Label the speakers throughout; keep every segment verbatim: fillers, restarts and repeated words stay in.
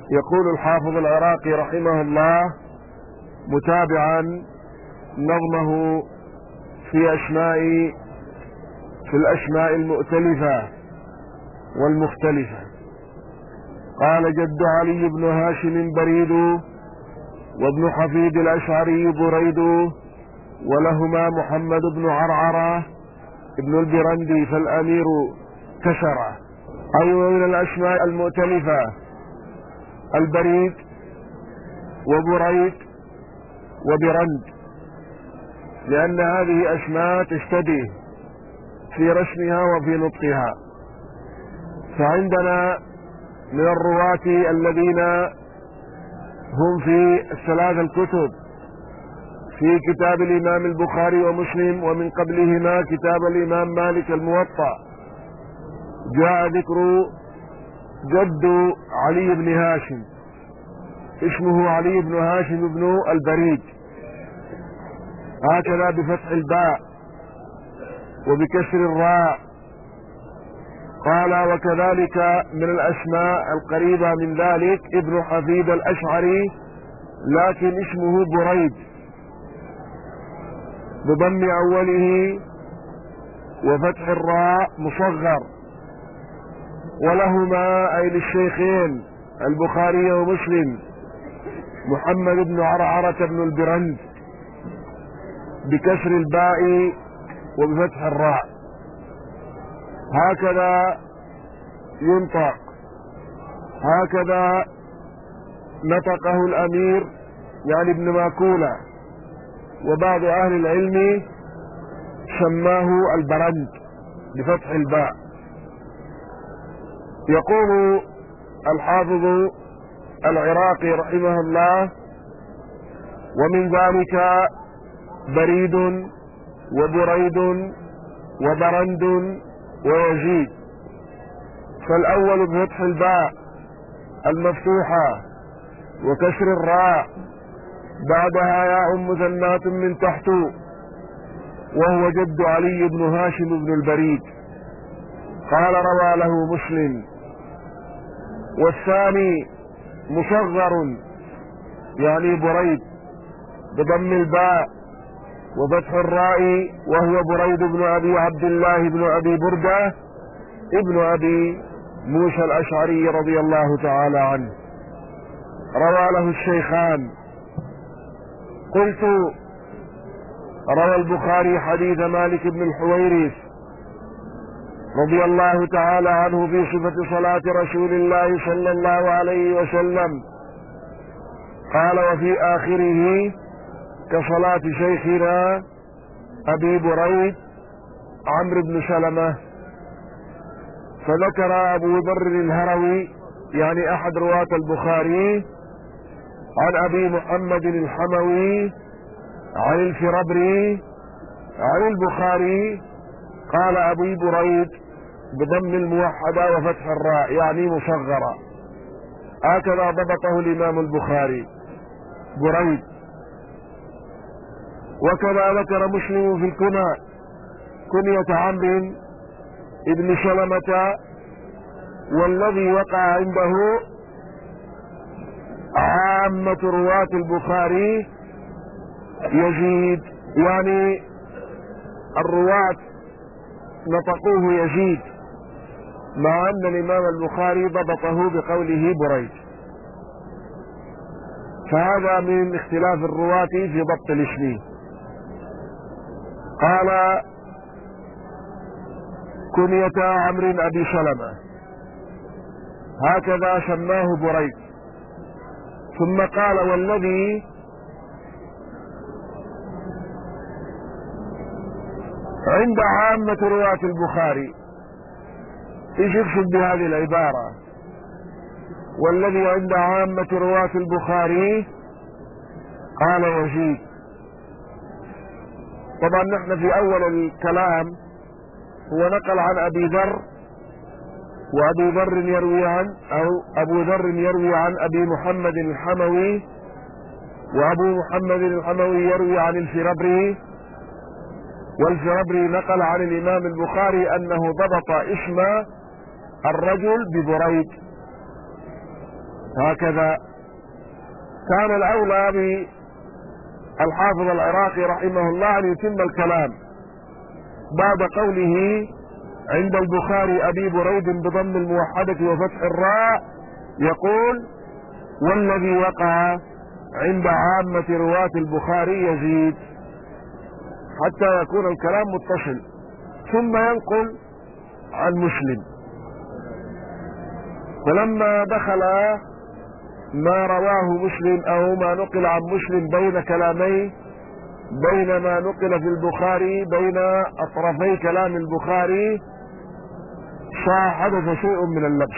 Speaker 1: يقول الحافظ العراقي رحمه الله متابعا نظمه في أسماء في الأسماء المؤتلفة والمختلفة. قال: جد علي بن هاشم بريد، وابن حفيد الأشعري بريد، ولهما محمد بن عرعرة ابن البرندي فالأمير كسرة. أيضا من الأسماء المؤتلفة البريد وبريد وبرند، لأن هذه أسماء تشتبه في رسمها وفي نطقها. فعندنا من الرواة الذين هم في الثلاث الكتب، في كتاب الإمام البخاري ومسلم، ومن قبلهما كتاب الإمام مالك الموطأ، جاء ذكر جد علي بن هاشم، اسمه علي بن هاشم بن البريد، هكذا بفتح الباء وبكسر الراء. قال: وكذلك من الأسماء القريبة من ذلك ابن حفيد الأشعري، لكن اسمه بريد بضم أوله وفتح الراء مصغر. ولهما أي للشيخين البخاري ومسلم محمد بن عرعرة بن البرند بكسر الباء وبفتح الراء، هكذا ينطق، هكذا نطقه الأمير يعني ابن ماكولة، وبعض أهل العلم سماه البرند بفتح الباء. يقول الحافظ العراقي رحمه الله: ومن ذلك بريد وبريد وبرند ويزيد. فالأول بفتح الباء المفتوحة وكسر الراء، بعدها ياء مثنات من تحت، وهو جد علي بن هاشم بن البريد. قال: روى له مسلم. والثاني مصغر يعني بريد بضم الباء وفتح الراء، وهو بريد بن أبي عبد الله بن أبي بردة ابن أبي موسى الأشعري رضي الله تعالى عنه. روى له الشيخان. قلت: روى البخاري حديث مالك بن الحويرث رضي الله تعالى عنه في صفة صلاة رسول الله صلى الله عليه وسلم، قال: وفي آخره كصلاة شيخنا أبي بريد عمرو بن سلمة. فذكر أبو ذر الهروي يعني أحد رواة البخاري عن أبي محمد الحموي عن الفربري عن البخاري، قال: أبي بريد بضم الموحدة وفتح الراء يعني مصغرة، هكذا ضبطه الإمام البخاري بريد. وكذا ذكر مسلم في الكنى كنية عمرو ابن سلمة، والذي وقع عنده عامة رواة البخاري يزيد، يعني الرواة نطقوه يزيد، مع أن الإمام البخاري ضبطه بقوله بريد. فهذا من اختلاف الرواة في ضبط الاسم. قال: كنية عمرو أبي سلمة، هكذا سماه بريد. ثم قال: والذي عند عامة رواة البخاري. ايش يقصد بهذه العبارة؟ والذي عند عامة رواة البخاري قال يزيد. طبعا نحن في أول الكلام هو نقل عن أبي ذر، وأبو ذر يروي عن أو أبو ذر يروي عن أبي محمد الحموي، وأبو محمد الحموي يروي عن الفربري، والفربري نقل عن الإمام البخاري أنه ضبط اسم الرجل ببريد. هكذا كان الأولى بالحافظ العراقي رحمه الله أن يتم الكلام بعد قوله عند البخاري أبي بريد بضم الموحدة وفتح الراء، يقول والذي وقع عند عامة رواة البخاري يزيد، حتى يكون الكلام متصل، ثم ينقل عن مسلم. فلما دخل ما رواه مسلم أو ما نقل عن مسلم بين كلامين، بين ما نقل في البخاري بين أطرفي كلام البخاري، حدث شيء من اللبس.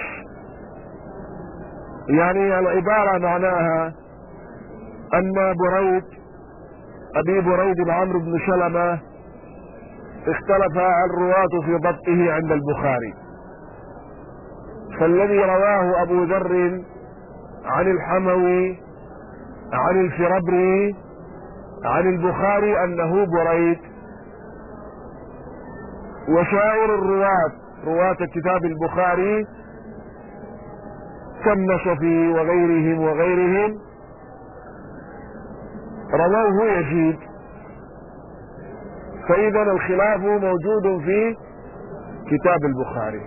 Speaker 1: يعني العبارة معناها أن بريد أبي بريد عمرو بن سلمة اختلف الرواة في ضبطه عند البخاري، فالذي رواه أبو ذر عن الحموي عن الفربري عن البخاري أنه بريد، وسائر الرواة رواة كتاب البخاري كالنصفي وغيرهم وغيرهم رووه يزيد. فإذا الخلاف موجود في كتاب البخاري،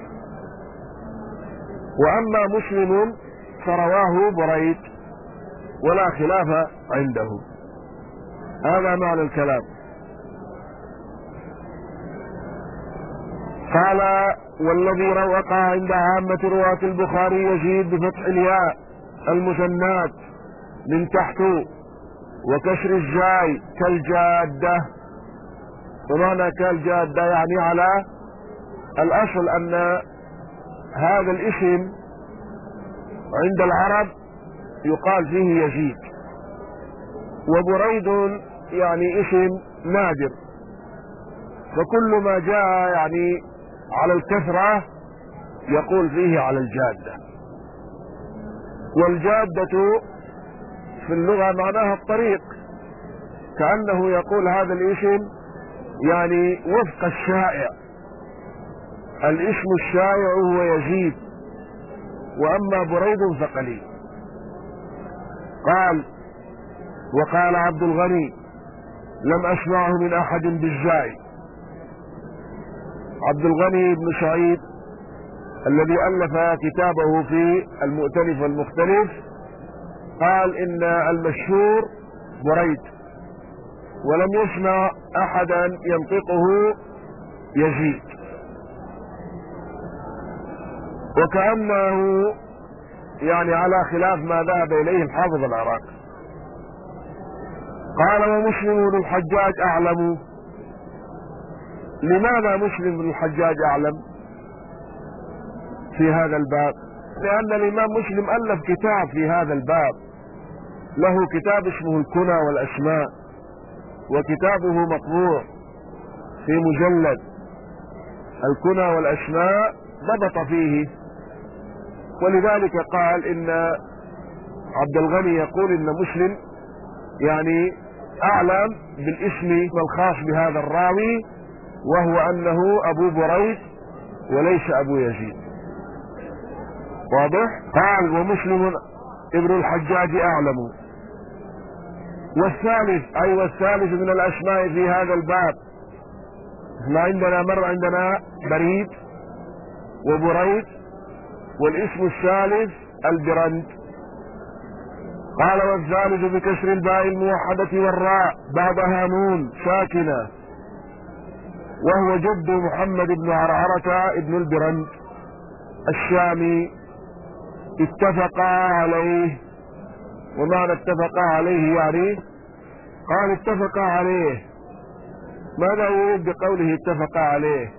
Speaker 1: وأما مسلم فرواه بريد ولا خلاف عنده. هذا معنى الكلام. قال والذي وقع عند عامة رواة البخاري يزيد بفتح الياء المثنات من تحت وكسر الزاي كالجادة. ومعنى كالجادة يعني على الأصل أن هذا الاسم عند العرب يقال فيه يزيد، وبريد يعني اسم نادر، فكل ما جاء يعني على الكثرة يقول فيه على الجادة. والجادة في اللغة معناها الطريق، كأنه يقول هذا الاسم يعني وفق الشائع، الاسم الشائع هو يزيد، وأما بريد فقليل. قال وقال عبد الغني لم أسمعه من أحد بالزاي. عبد الغني بن سعيد الذي ألف كتابه في المؤتلف والمختلف قال إن المشهور بريد، ولم يسمع أحدا ينطقه يزيد، وكأنه يعني على خلاف ما ذهب إليه الحافظ العراقي. قال ومسلم بن الحجاج أعلم. لماذا مسلم بن الحجاج أعلم في هذا الباب؟ لأن الإمام مسلم ألف كتاب في هذا الباب، له كتاب اسمه الكنى والأسماء، وكتابه مطبوع في مجلد الكنى والأسماء ضبط فيه، ولذلك قال إن عبد الغني يقول إن مسلم يعني أعلم بالاسم الخاص بهذا الراوي، وهو أنه أبو بريد وليس أبو يزيد. واضح؟ قال ومسلم ابن الحجاج أعلم. والثالث أي والثالث من الأسماء في هذا الباب، احنا عندنا مر عندنا بريد وبريد، والاسم الثالث البرند. قال والثالث بكسر الباء الموحدة والراء بعدها نون ساكنة، وهو جد محمد بن عرعرة ابن البرند الشامي. اتفقا عليه. ومعنى اتفقا عليه يعني قال اتفقا عليه. ماذا يريد بقوله اتفقا عليه؟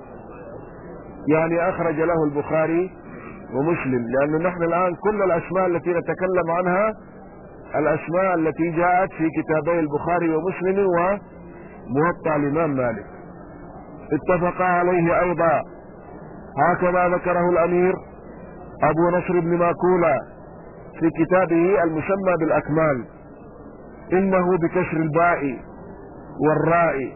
Speaker 1: يعني أخرج له البخاري ومسلم، لأن نحن الآن كل الأسماء التي نتكلم عنها الأسماء التي جاءت في كتابي البخاري ومسلم وموطأ الإمام مالك. اتفقا عليه أيضا، هكذا ذكره الأمير أبو نصر بن ماكولة في كتابه المسمى بالأكمال، إنه بكسر الباء والراء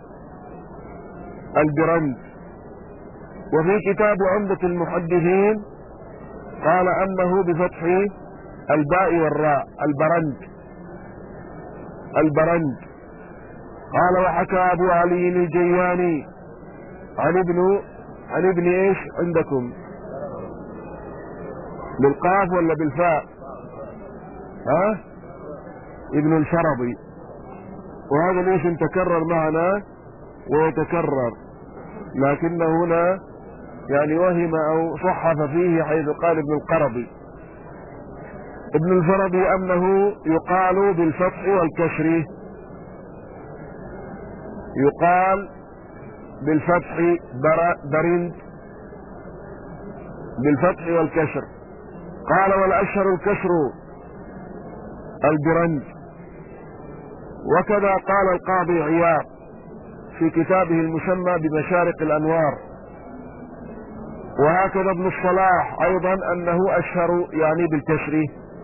Speaker 1: البرند. وفي كتاب عمدة المحدثين قال أنه بفتح الباء والراء البرند البرند. قال وحكى أبو علي الجياني عن ابن عن ابن ايش عندكم؟ بالقاف ولا بالفاء؟ ها؟ ابن الفرضي. وهذا الاسم تكرر معنا ويتكرر، لكن هنا يعني وهم او صحف فيه حيث قال ابن القرضي. ابن الفرضي انه يقال بالفتح والكسر، يقال بالفتح برند بالفتح والكسر. قال والاشهر الكسر البرند. وكذا قال القاضي عياض في كتابه المسمى بمشارق الانوار، وهكذا ابن الصلاح ايضا انه اشهر يعني بالكسر.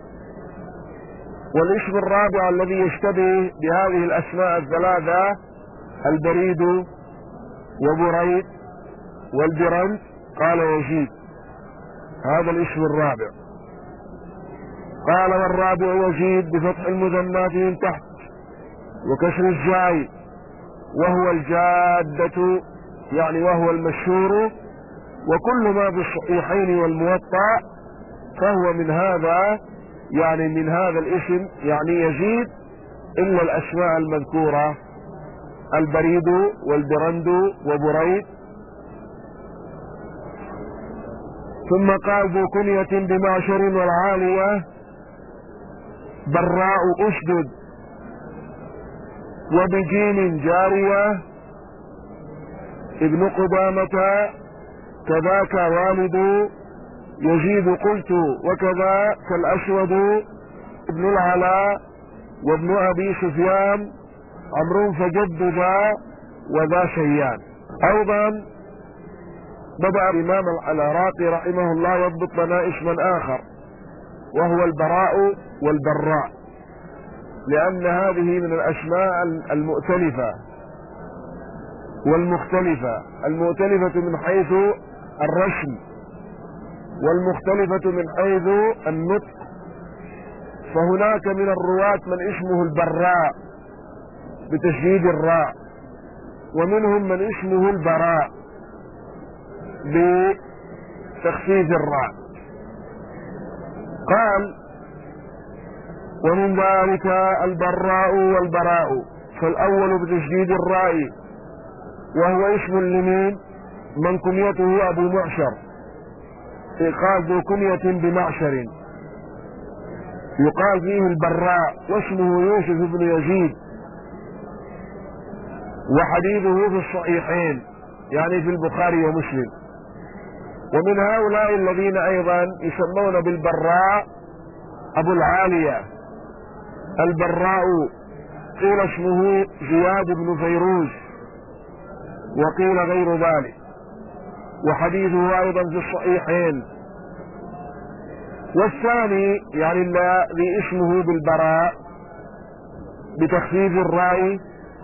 Speaker 1: والاسم الرابع الذي يشتبه بهذه الاسماء الثلاثة البريد وبريد والبرند، قال يزيد، هذا الاسم الرابع. قال والرابع يزيد بفتح المثنات من تحت وكسر الزاي، وهو الجادة يعني وهو المشهور، وكل ما في الصحيحين والموطأ فهو من هذا يعني من هذا الاسم يعني يزيد، إلا الأسماء المذكورة البريد والبرند وبريد. ثم قال ذو كنية بمعشر والعالية براء أشدد، وبجيم جارية ابن قدامة كذاك والد يزيد قلت، وكذا كالأسود ابن العلاء وابن أبي سفيان عمرو فجد ذا وذا شيان. أيضا بدأ الإمام العراقي رحمه الله يضبط لنا اسما آخر وهو البراء والبراء، لأن هذه من الأسماء المؤتلفة والمختلفة، المؤتلفة من حيث الرسم والمختلفة من حيث النطق. فهناك من الرواة من اسمه البراء بتشديد الراء، ومنهم من اسمه البراء بتخفيف الراء. قال ومن ذلك البراء والبراء، فالأول بتشديد الراء وهو اسم لمين؟ من كنيته أبو معشر، قال ذو كنية بمعشر، يقال فيه البراء، واسمه يوسف بن يزيد، وحديثه في الصحيحين يعني في البخاري ومسلم. ومن هؤلاء الذين أيضا يسمون بالبراء أبو العالية البراء، قيل اسمه زياد بن فيروز وقيل غير ذلك، وحديثه أيضا في الصحيحين. والثاني يعني الذي اسمه بالبراء بتخفيف الراء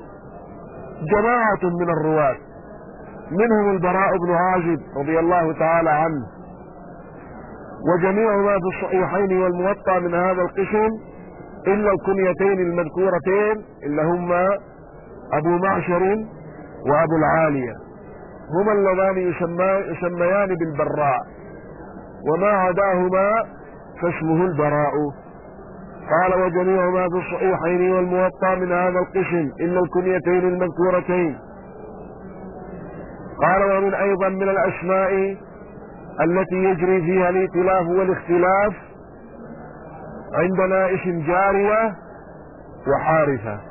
Speaker 1: جماعة من الرواة، منهم البراء بن عازب رضي الله تعالى عنه، وجميع ما في الصحيحين والموطأ من هذا القسم إلا الكنيتين المذكورتين اللي هما أبو معشر وأبو العالية، هما اللذان يسميان بالبراء، وما عداهما فاسمه البراء. قال وجميع ما في الصحيحين والموطأ من هذا القسم إلا الكنيتين المذكورتين. قال ومن أيضا من الأسماء التي يجري فيها الائتلاف والاختلاف عندنا اسم جارية وحارثة،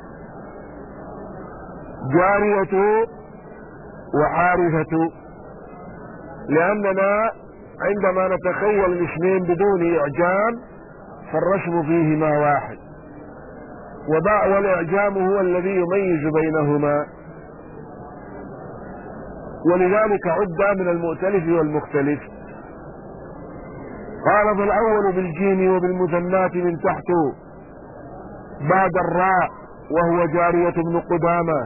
Speaker 1: جارية وحارثة، لأننا عندما نتخيل الاسمين بدون إعجام فالرسم فيهما واحد، والإعجام هو الذي يميز بينهما، ولذلك عد من المؤتلف والمختلف. قال فالأول بالجيم وبالمثنات من تحت بعد الراء، وهو جارية بن قدامة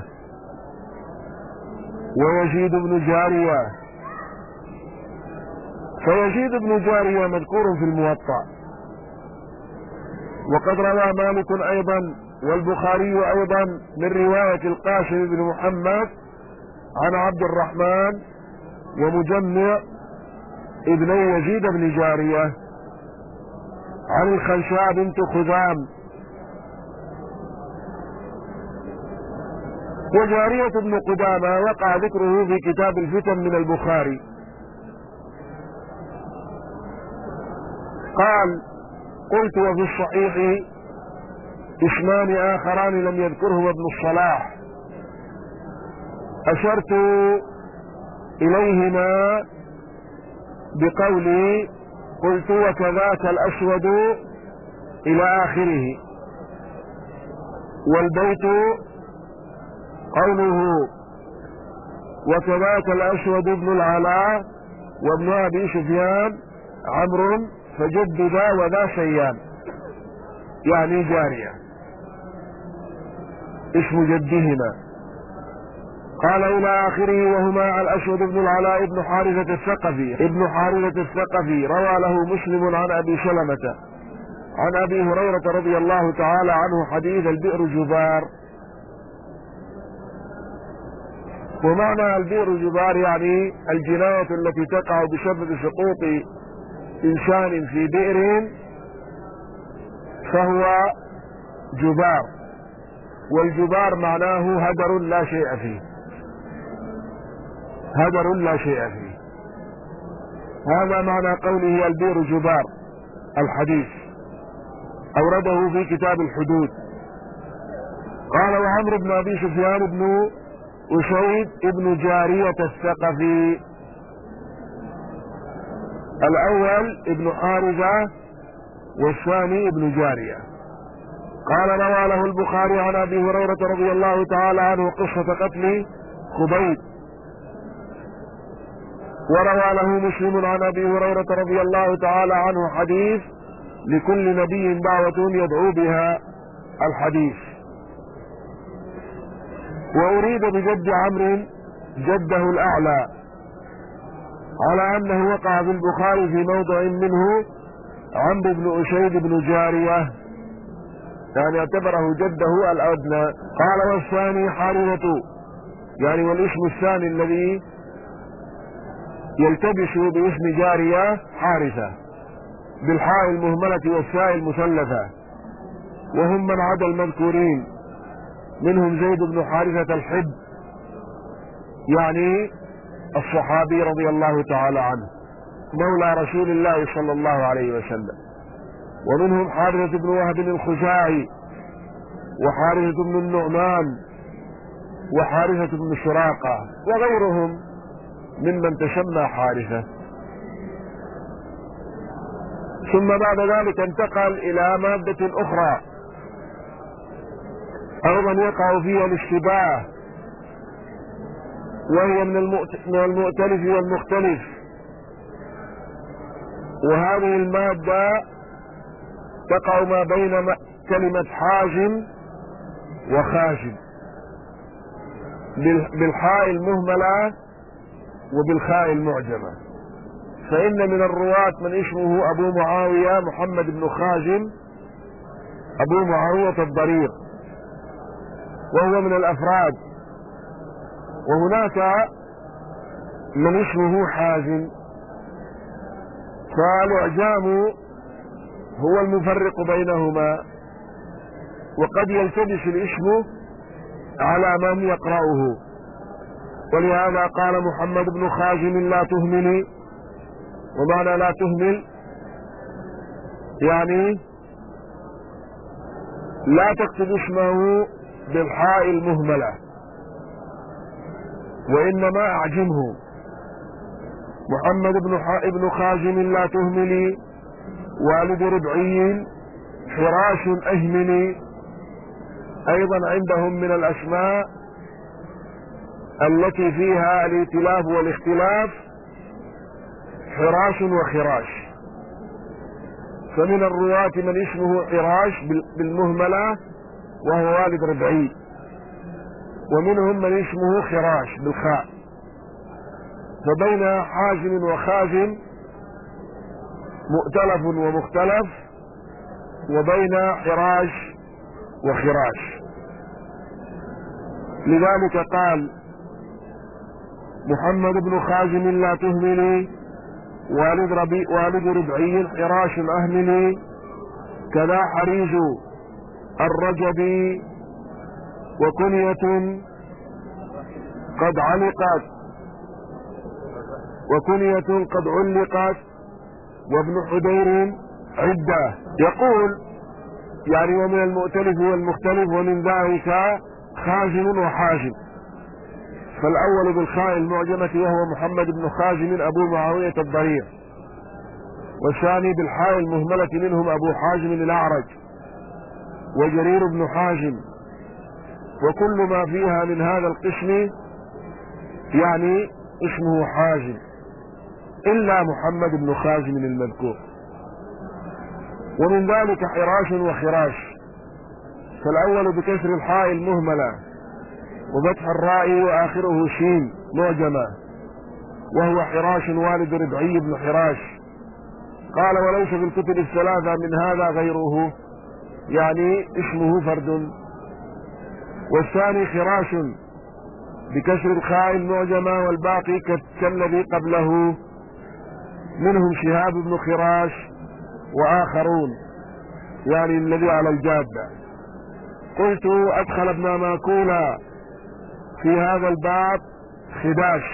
Speaker 1: ويزيد بن جارية. فيزيد بن جارية مذكور في الموطأ، وقد روى مالك أيضا والبخاري أيضا من رواية القاسم بن محمد عن عبد الرحمن ومجمع ابني يزيد بن جارية عن الخنساء بنت خزام. وجارية بن قدامة وقع ذكره في كتاب الفتن من البخاري. قال: قلت: وفي الصحيح اسمان آخران لم يذكرهما ابن الصلاح أشرت إليهما بقولي: قلت: وكذاك الأسود إلى آخره. والبيت قوله: وكذاك الأسود بن العلاء وابن أبي سفيان عمرو فجددا وذا شيان، يعني جارية اسم جدهما. قال: إلى آخره. وهما الأسود بن العلاء ابن حارثة الثقفي ابن حارثة الثقفي روى له مسلم عن أبي سلمة عن أبي هريرة رضي الله تعالى عنه حديث البئر جبار. ومعنى البئر جبار يعني الجناية التي تقع بسبب سقوط إنسان في بئر فهو جبار، والجبار معناه هدر لا شيء فيه، هدر لا شيء فيه. هذا معنى قوله البئر جبار. الحديث أورده في كتاب الحدود. قال: وعمرو بن أبي سفيان بن أسيد ابن جارية الثقفي، الأول ابن حارثة والثاني ابن جارية. قال: روى له البخاري عن أبي هريرة رضي الله تعالى عنه قصة قتل خبيب. وروى له مسلم عن أبي هريرة رضي الله تعالى عنه حديث لكل نبي دعوة يدعو بها، الحديث. وأريد بجد عمرو جده الأعلى، على أنه وقع في البخاري في موضع منه عمرو بن أسيد بن جارية، يعني اعتبره جده الأدنى. قال: والثاني حارثة، يعني والاسم الثاني الذي يلتبس باسم جارية حارثة بالحاء المهملة والثاء المثلثة، وهم من عدا المذكورين، منهم زيد بن حارثة الحب، يعني الصحابي رضي الله تعالى عنه مولى رسول الله صلى الله عليه وسلم. ومنهم حارثة بن وهب الخزاعي، وحارثة بن النعمان، وحارثة بن سراقة، وغيرهم ممن تسمى حارثة. ثم بعد ذلك انتقل إلى مادة أخرى أيضا يقع فيها الاشتباه، وهي من المؤتلف والمختلف. وهذه المادة تقع ما بين كلمة حازم وخازم بالحاء المهملة وبالخاء المعجمة. فإن من الرواة من اسمه أبو معاوية محمد بن خازم أبو معاوية الضرير، وهو من الأفراد. وهناك من اسمه حازم. فالإعجام هو المفرق بينهما، وقد يلتبس الاسم على من يقرأه. ولهذا قال محمد بن خازم لا تهملي. ومعنى لا تهمل يعني لا تكتب اسمه بالحاء المهملة، وإنما أعجمه. محمد بن ابن خازم لا تهملي، والد ربعي، حراش أهملي. أيضا عندهم من الأسماء التي فيها الائتلاف والاختلاف حراش وخراش. فمن الرواة من اسمه حراش بالمهملة وهو والد ربعي، ومنهم من اسمه خراش بالخاء. فبين حازم وخازم مؤتلف ومختلف، وبين حراش وخراش. لذلك قال محمد بن خازم لا تهملي، والد, ربي والد ربعي حراش أهملي، كذا حريج الرجبي، وكنية قد علقت وكنية قد علقت وابن حدير عدة. يقول يعني ومن المؤتلف والمختلف ومن ذلك خازم وحاجم. فالأول بالخاء المعجمة وهو محمد بن خازم أبو معاوية الضرير، والثاني بالحاء المهملة منهم أبو حازم الأعرج وجرير بن حازم، وكل ما فيها من هذا القسم يعني اسمه حازم إلا محمد بن خازم المذكور. ومن ذلك حراش وخراش. فالأول بكسر الحاء المهملة وفتح الراء وآخره شين معجمة، وهو حراش والد ربعي بن حراش. قال وليس في الكتب الثلاثة من هذا غيره، يعني اسمه فرد. والثاني خراش بكسر الخاء المعجمة والباقي كالذي قبله، منهم شهاب بن خراش وآخرون، يعني الذي على الجادة. قلت أدخل ابن ماكولا في هذا الباب خداش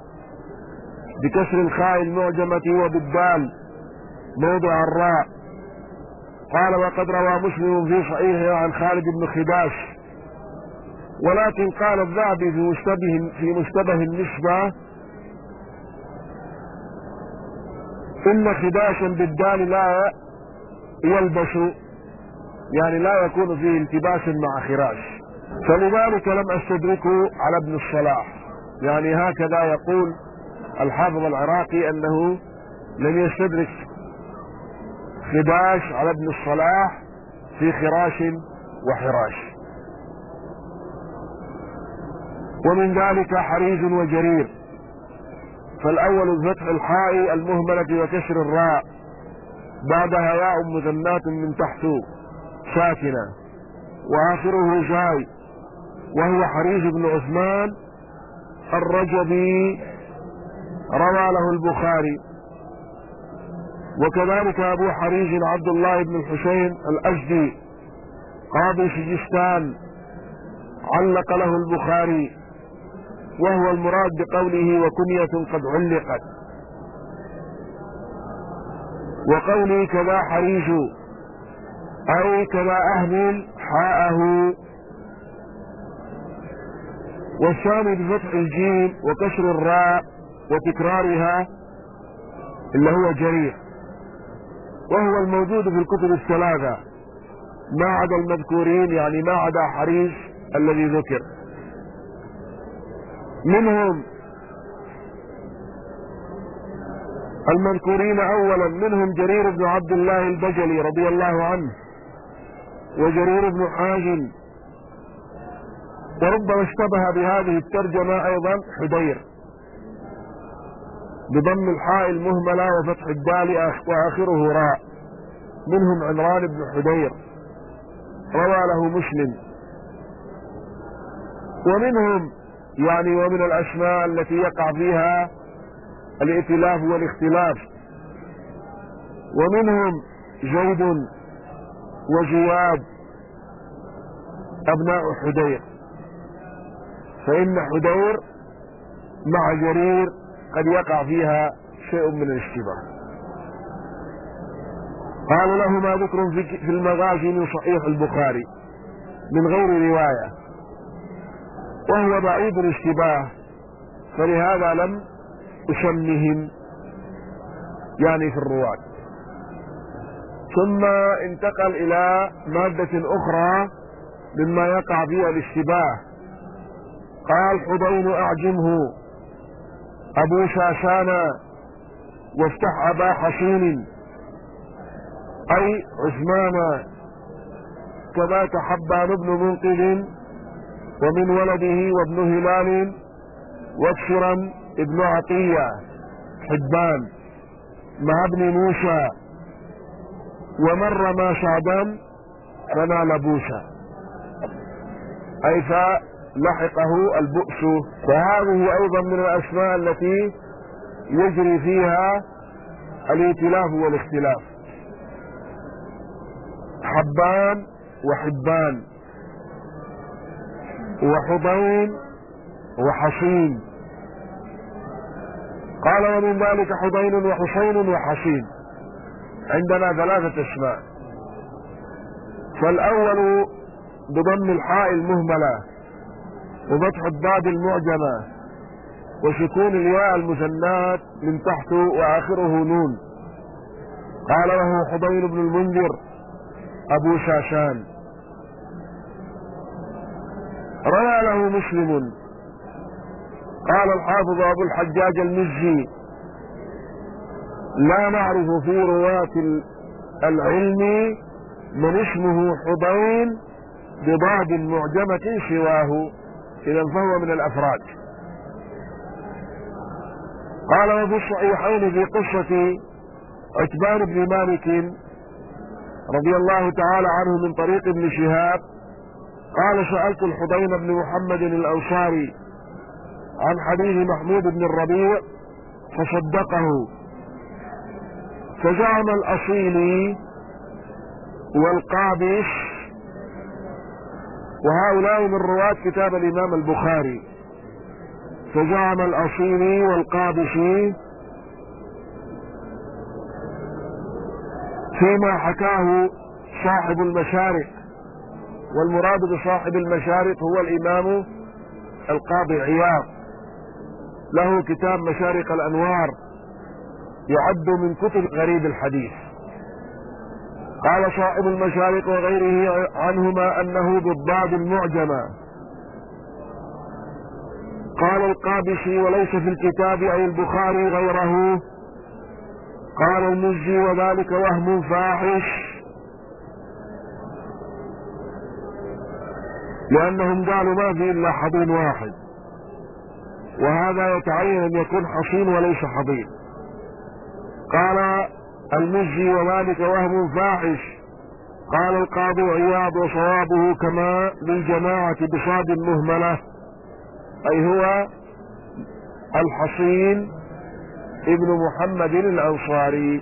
Speaker 1: بكسر الخاء المعجمة وبالدال موضع الراء. قال وقد روى مسلم في صحيحه عن خالد بن خداش، ولكن قال الذهبي في مشتبه في مشتبه النسبة إن خداشا بالدال لا يلبس، يعني لا يكون فيه التباس مع خراش، فلذلك لم أستدركه على ابن الصلاح. يعني هكذا يقول الحافظ العراقي أنه لم يستدرك خداش على ابن الصلاح في خراش وحراش. ومن ذلك حريز وجرير. فالأول بفتح الحاء المهملة وكسر الراء بعدها ياء مثنات من تحت ساكنة وآخره جاي، وهو حريز بن عثمان الرجبي روى له البخاري. وكذلك أبو حريز عبد الله بن الحسين الأزدي قاضي سجستان علق له البخاري، وهو المراد بقوله وكنية قد علقت. وقولي كذا حريج أي كذا أهمل حاءه. والثاني بفتح الجيم وكسر الراء وتكرارها اللي هو جرير، وهو الموجود في الكتب الثلاثة ما عدا المذكورين، يعني ما عدا حريز الذي ذكر. منهم المذكورين أولا منهم جرير بن عبد الله البجلي رضي الله عنه، وجرير بن حازم. وربما اشتبه بهذه الترجمة أيضا حدير بضم الحاء المهملة وفتح الدال وآخره راء، منهم عمران بن حدير روى له مسلم. ومنهم يعني ومن الأسماء التي يقع فيها الائتلاف والاختلاف، ومنهم زيد وجواد أبناء حدير، فإن حدير مع جرير قد يقع فيها شيء من الاشتباه. قال لهما ذكر في المغازي من صحيح البخاري من غير رواية، وهو بعيد الاشتباه، فلهذا لم أسمهم يعني في الرواة. ثم انتقل إلى مادة أخرى مما يقع فيها الاشتباه. قال حضين أعجمه أبو شاشانا وافتح أبا حصين أي عثمان، كذاك حبان بن منقذ ومن ولده وابن هلال واكثرا ابن عطية حبان مع ابن موسى ومر ما شعبا فنال بوسا، أي فلحقه البؤس. وهذه أيضا من الأسماء التي يجري فيها الائتلاف والاختلاف. حبان وحبان وحضين وحصين. قال ومن ذلك حضين وحصين وحصين. عندنا ثلاثة اسماء. فالأول بضم الحاء المهملة وفتح الضاد المعجمة وسكون الياء المثنات من تحت وآخره نون. قال وهو حضين بن المنذر أبو شاشان. روى له مسلم. قال الحافظ أبو الحجاج المزي لا نعرف في رواة العلم من اسمه حضين بضاد معجمة سواه، إذا فهو من الأفراد. قال وفي الصحيحين في قصة عتبان بن مالك رضي الله تعالى عنه من طريق ابن شهاب قال سألت الحضين بن محمد الأنصاري عن حديث محمود بن الربيع فصدقه، فزعم الأصيلي والقابس وهؤلاء من رواة كتاب الإمام البخاري، فزعم الأصيلي والقابسي فيما حكاه صاحب المشارق، والمراد بصاحب المشارق هو الإمام القاضي عياض، له كتاب مشارق الأنوار يعد من كتب غريب الحديث. قال صاحب المشارق وغيره عنهما أنه بالضاد المعجمة. قال القابسي وليس في الكتاب أي البخاري غيره. قال المزي وذلك وهم فاحش، لأنهم قالوا ما في إلا حضين واحد، وهذا يتعين أن يكون حصين وليس حضين. قال المزي وذلك وهم فاحش. قال القاضي عياض وصوابه كما للجماعة بصاد مهملة، أي هو الحصين ابن محمد الأنصاري.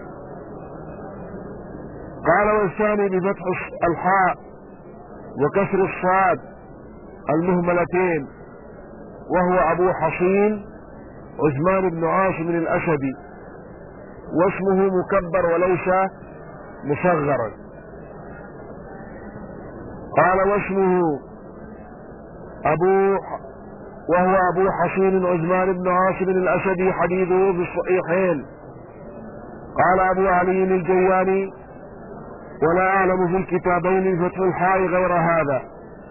Speaker 1: قال والثاني بفتح الحاء وكسر الصاد المهملتين وهو أبو حصين عثمان بن عاصم الأسدي، واسمه مكبر وليس مصغرا. قال واسمه أبو وهو أبو حصين عثمان بن عاصم الأسدي، حديثه في الصحيحين. قال أبو علي الجياني ولا أعلم في الكتابين فتح الحاء غير هذا.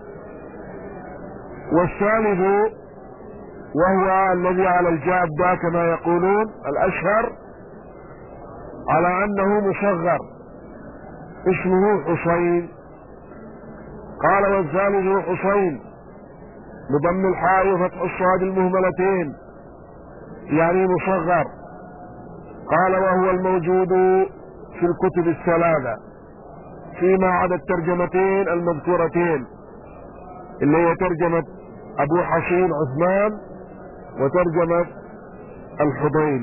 Speaker 1: والثالث وهو الذي على الجادة كما يقولون الأشهر على أنه مصغر، اسمه حسين. قال والثالث حسين بضم الحاء وفتح الصاد المهملتين يعني مصغر. قال وهو الموجود في الكتب الثلاثة فيما عدا الترجمتين المذكورتين اللي هي ترجمة أبو حصين عثمان وترجمة الحضين،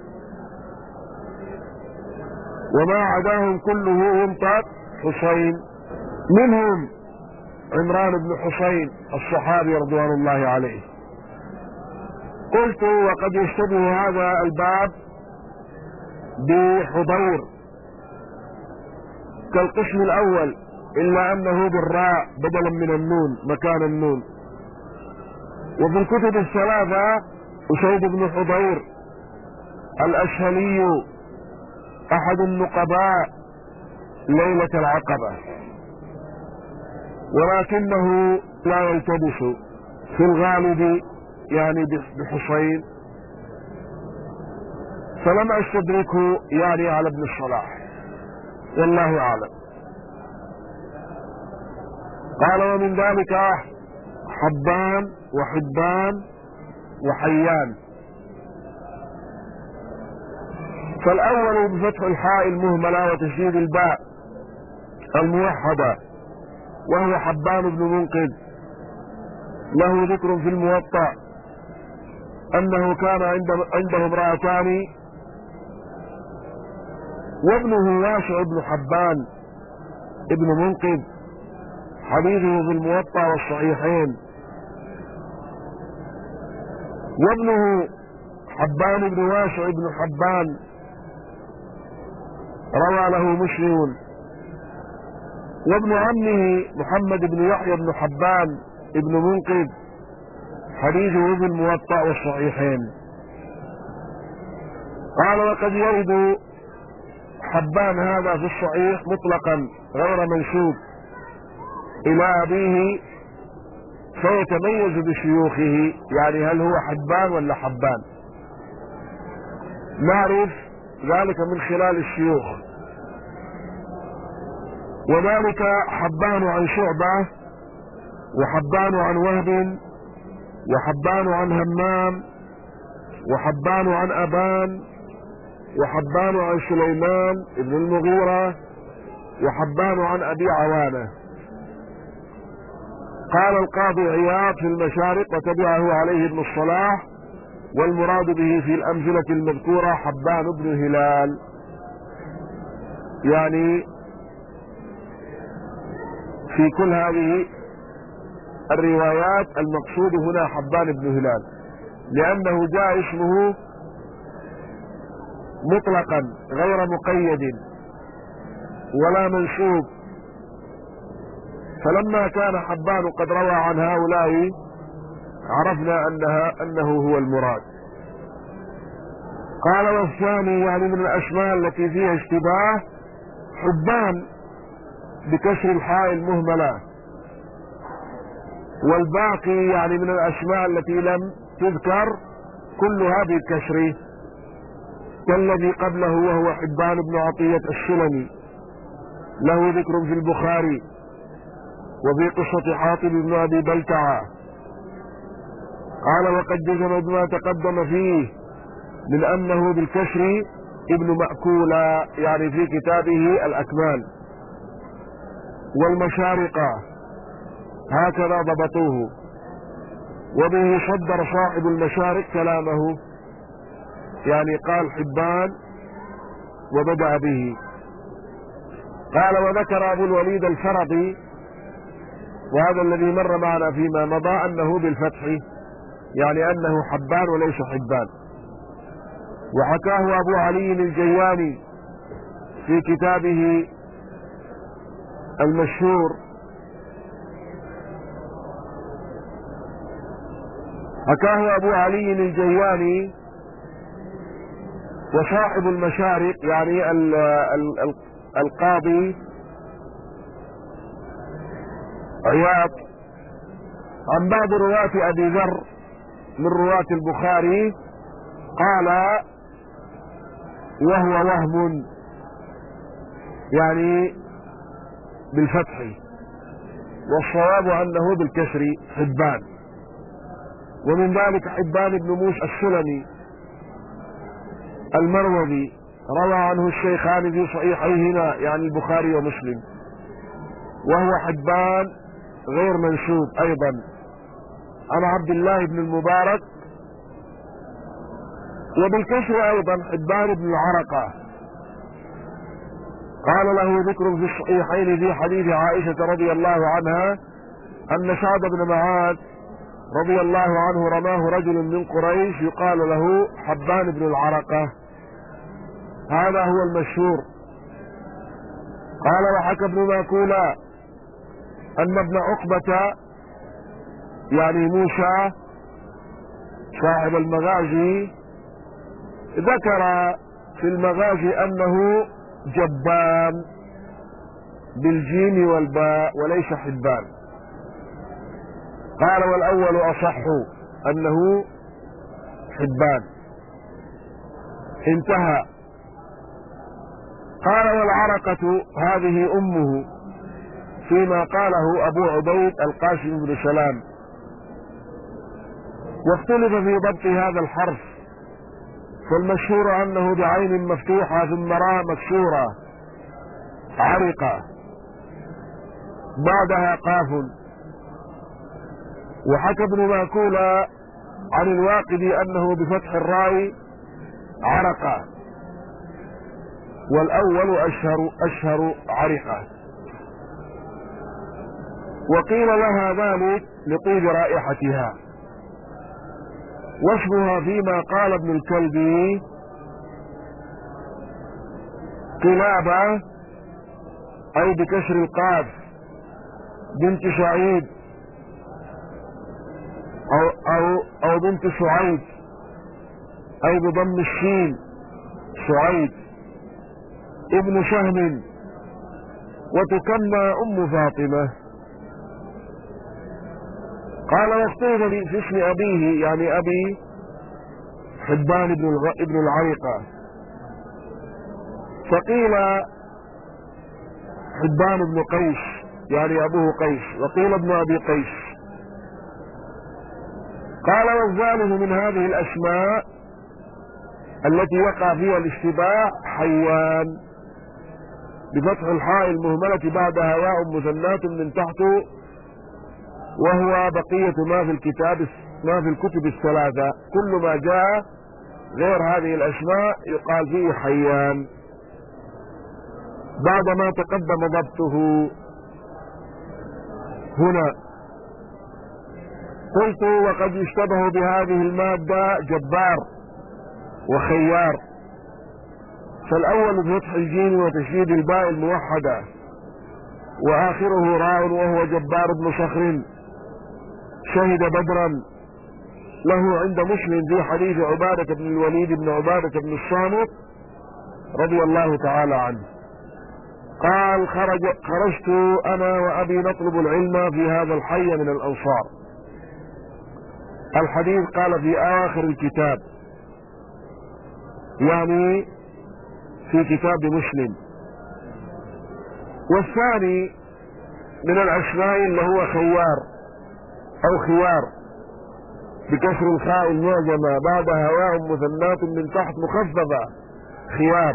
Speaker 1: وما عداهم كله ينطق حسين. منهم عمران بن حسين الصحابي رضوان الله عليه. قلت وقد يشتبه هذا الباب بحضير كالقسم الأول، إلا أنه بالراء بدلا من النون مكان النون. وفي الكتب الثلاثة أسيد بن حضير الأشهلي أحد النقباء ليلة العقبة، ولكنه لا يلتبس في الغالب يعني بحسين، فلم أستدركه يعني على ابن الصلاح، والله أعلم. قال ومن ذلك حبان وحبان وحيان. فالأول بفتح الحاء المهملة وتشديد الباء الموحدة، وهو حبان بن منقذ، له ذكر في الموطأ أنه كان عنده امرأتان وابنه واشع بن حبان ابن منقذ، حديثه في الموطأ والصحيحين. وابنه حبان بن واشع بن حبان روى له مسلم، وابن عمه محمد بن يحيى بن حبان ابن منقذ، حديثه في الموطأ والصحيحين. قال وقد يرد حبان هذا في الصحيح مطلقا غير منسوب إلى أبيه فيتميز بشيوخه، يعني هل هو حبان ولا حبان؟ نعرف ذلك من خلال الشيوخ، وذلك حبان عن شعبة، وحبان عن وهب، وحبان عن همام، وحبان عن أبان، وحبان عن سليمان ابن المغيرة، وحبان عن أبي عوانة. قال القاضي عياض في المشارق وتبعه عليه ابن الصلاح، والمراد به في الأمثلة المذكورة حبان بن هلال، يعني في كل هذه الروايات المقصود هنا حبان بن هلال، لأنه جاء اسمه مطلقا غير مقيد ولا منسوب، فلما كان حبان قد روى عن هؤلاء عرفنا أنها أنه هو المراد. قال والثاني يعني من الأسماء التي فيها اشتباه حبان بكسر الحاء المهملة، والباقي يعني من الأسماء التي لم تذكر كلها بالكسر، كالذي قبله وهو حبان بن عطية السلمي، له ذكر في البخاري وفي قصة حاطب بن أبي بلتعة. قال وقد جزم بما تقدم فيه من أنه بالكسر ابن مأكولة، يعني في كتابه الأكمال. والمشارقة هكذا ضبطوه، وبه صدر صاحب المشارق كلامه، يعني قال حبان وبدأ به. قال وذكر أبو الوليد الفرقي، وهذا الذي مر معنا فيما مضى أنه بالفتح، يعني أنه حبان وليس حبان. وحكاه أبو علي الجياني في كتابه المشهور، حكاه أبو علي الجياني وصاحب المشارق، يعني ال ال ال القاضي عياض، عن بعض رواة أبي ذر من رواة البخاري، قال وهو وهم، يعني بالفتح، والصواب أنه بالكسر حبان. ومن ذلك حبان بن موسى السلمي المروزي، روى عنه الشيخان في صحيحيهما يعني البخاري ومسلم، وهو حبان غير منسوب أيضا عن عبد الله بن المبارك، وبالكسر أيضا حبان بن العرقة. قال له ذكر في الصحيحين في حديث عائشة رضي الله عنها أن سعد بن معاذ رضي الله عنه رماه رجل من قريش يقال له حبان بن العرقة، هذا هو المشهور. قال وحكى ابن ماكولة أن ابن عقبة يعني موسى صاحب المغازي ذكر في المغازي أنه جبان بالجيم والباء وليس حبان. قال والأول أصح أنه حبان، انتهى. قال والعرقة هذه أمه، فيما قاله أبو عبيد القاسم بن سلام. واختلف في ضبط هذا الحرف، فالمشهور أنه بعين مفتوحة ثم راء مكسورة عرقة بعدها قاف. وحكى ابن ماكول عن الواقدي أنه بفتح الراء عرقة، والأول أشهر أشهر عرقة. وقيل لها ذلك لطيب رائحتها. واسمها فيما قال ابن الكلبي قلابة، أي بكسر القاف، بنت سعيد أو, أو, أو بنت سعيد، أي بضم الشين سعيد ابن شهم، وتكنى أم فاطمة. قال واختلف في اسم أبيه، يعني أبي حبان ابن ابن العريقة، فقيل حبان بن قيس يعني أبوه قيس، وقيل ابن أبي قيس. قال والظالم من هذه الأسماء التي وقع فيها الاشتباه حيوان بفتح الحاء المهملة بعدها ياء مثنات من تحته، وهو بقية ما في الكتاب ما في الكتب الثلاثة. كل ما جاء غير هذه الأسماء يقال فيه حيوان بعدما تقدم ضبطه. هنا قلت وقد يشتبه بهذه المادة جبار وخيار، فالأول بفتح الجيم وتشديد الباء الموحدة، وآخره راء، وهو جبار بن صخر شهد بدرا، له عند مسلم في حديث عبادة بن الوليد بن عبادة بن الصامت رضي الله تعالى عنه قال خرج خرجت أنا وأبي نطلب العلم في هذا الحي من الأنصار. الحديث قال في آخر الكتاب، يعني في كتاب مسلم. والثاني من الأسماء اللي هو خيار أو خيار بكسر الخاء المعجمة بعدها واو مثنات من تحت مخففة خيار،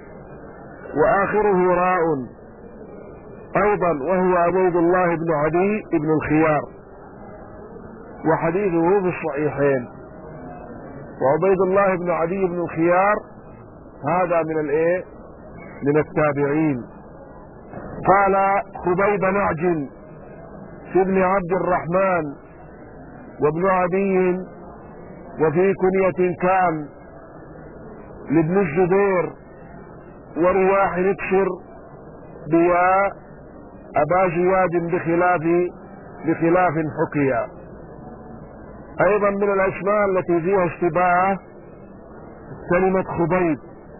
Speaker 1: وآخره راء أيضا، وهو عبيد الله بن عدي بن الخيار، وحديثه في الصحيحين. وعبيد الله بن عدي بن الخيار هذا من الايه من التابعين. قال خبيب نعج في ابن عبد الرحمن وابن عدي، وفي كنية كان لابن الزبير ورواح نكسر بياء أبا جواد بخلاف بخلاف حكيا. أيضا من الأسماء التي فيها اشتباه كلمة خبيب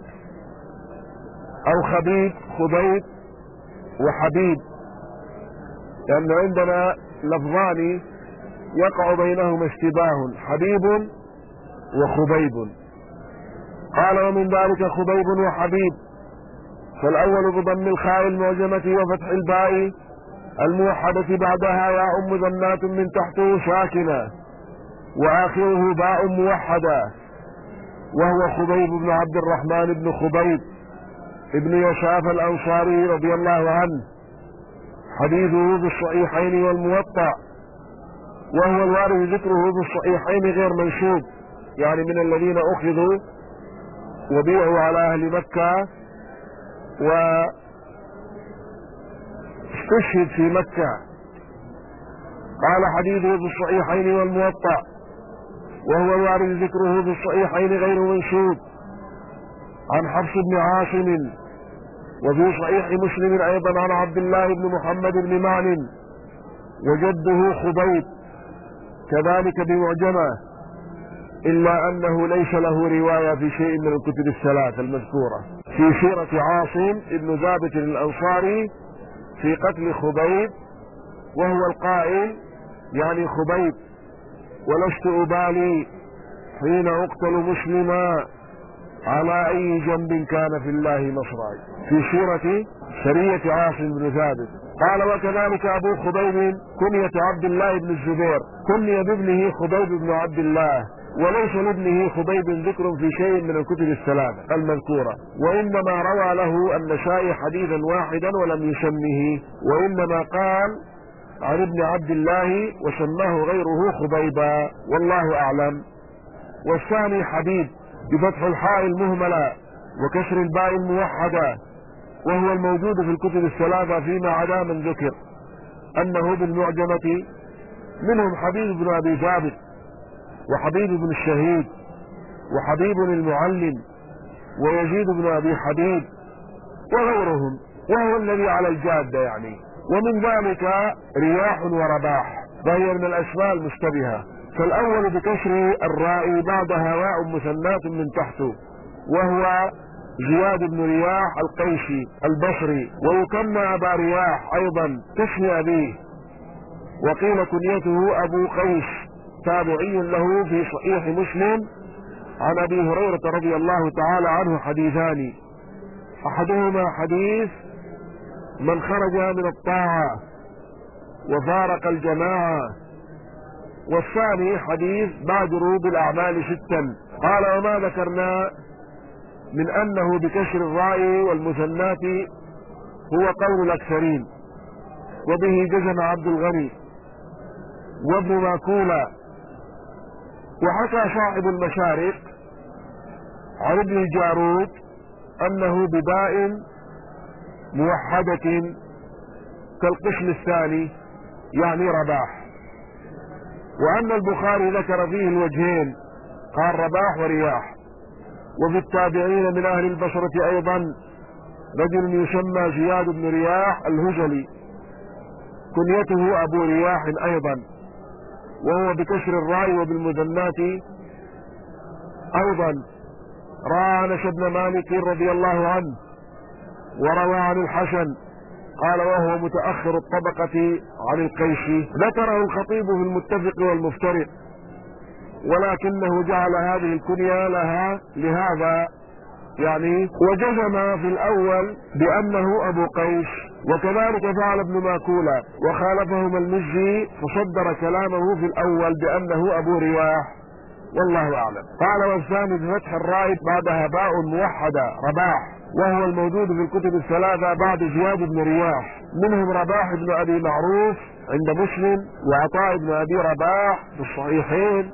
Speaker 1: أو خبيب، خبيب وحبيب، لأن عندنا لفظان يقع بينهما اشتباه، حبيب وخبيب. قال ومن ذلك خبيب وحبيب، فالأول بضم الخاء المعجمة وفتح الباء الموحدة بعدها ياء مذنات من تحته ساكنة، وآخره باء موحدة، وهو خبيب بن عبد الرحمن بن خبيب ابن يشاف الأنصاري رضي الله عنه، حديثه في الصحيحين والموطأ، وهو الوارد ذكره في الصحيحين غير منسوب، يعني من الذين أخذوا وبيعوا على أهل مكة واستشهد في مكة. قال حديثه في الصحيحين والموطأ، وهو الوارد ذكره في الصحيحين غير منسوب، عن حفص بن عاصم، وفي صحيح مسلم أيضا عن عبد الله بن محمد بن معن وجده خبيب كذلك بمعجمة، إلا أنه ليس له رواية في شيء من الكتب الثلاث المذكورة. في سيرة عاصم بن ثابت الأنصاري في قتل خبيب، وهو القائل يعني خبيب ولست أبالي حين أقتل مسلما على أي جنب كان في الله مصرعي، في سورة سرية عاصم بن ثابت. قال وكذلك أبو خبيب كنية عبد الله بن الزبير، كني بابنه خبيب بن عبد الله، وليس لابنه خبيب ذكر في شيء من الكتب الثلاثة المذكورة، وإنما روى له النسائي حديثا واحدا ولم يسمه، وإنما قال عن ابن عبد الله وسماه غيره خبيبا، والله أعلم. والثاني حبيب بفتح الحاء المهملة وكسر الباء الموحدة، وهو الموجود في الكتب الثلاثة فيما عدا من ذكر أنه بالمعجمة، منهم حبيب بن أبي ثابت وحبيب بن الشهيد وحبيب المعلم ويزيد بن أبي حبيب وغيرهم، وهو الذي على الجادة يعني. ومن ذلك رياح ورباح، فهي من الأسماء المشتبهة. فالأول بكسر الراء بعدها واء مثنات من تحته، وهو زياد بن رياح القيشي البصري، ويكنى أبا رياح أيضا كاسم أبيه، وقيل كنيته أبو قيس، تابعي له في صحيح مسلم عن أبي هريرة رضي الله تعالى عنه حديثان، أحدهما حديث من خرج من الطاعة وفارق الجماعة، والثاني حديث بادروا بالأعمال ستا. قال وما ذكرنا من أنه بكسر الراء والمثنات هو قول الأكثرين، وبه جزم عبد الغني وابن ماكولة. وحكى صاحب المشارق عن ابن الجارود أنه بباء موحدة كالقسم الثاني يعني رباح، وأن البخاري ذكر فيه الوجهين، قال رباح ورياح. وفي التابعين من أهل البصرة أيضا رجل يسمى زياد بن رياح الهجلي، كنيته أبو رياح أيضا، وهو بكسر الراء وبالمثنات أيضا. روى أنس بن مالك رضي الله عنه وروى عن الحسن قال وهو متأخر الطبقة عن القيسي. ذكره الخطيب في المتفق والمفترق، ولكنه جعل هذه الكنية لها لهذا يعني، وجزم في الأول بأنه أبو قيس، وكذلك فعل ابن ماكولة، وخالفهما المزي فصدر كلامه في الأول بأنه أبو رياح، والله أعلم. قال والثاني بفتح الراء بعدها باء موحدة رباح، وهو الموجود في الكتب الثلاثة بعد زياد بن رياح، منهم رباح بن أبي معروف عند مسلم، وعطاء بن أبي رباح في الصحيحين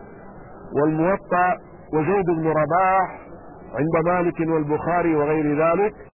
Speaker 1: والموطأ، وزيد بن رباح عند مالك والبخاري وغير ذلك.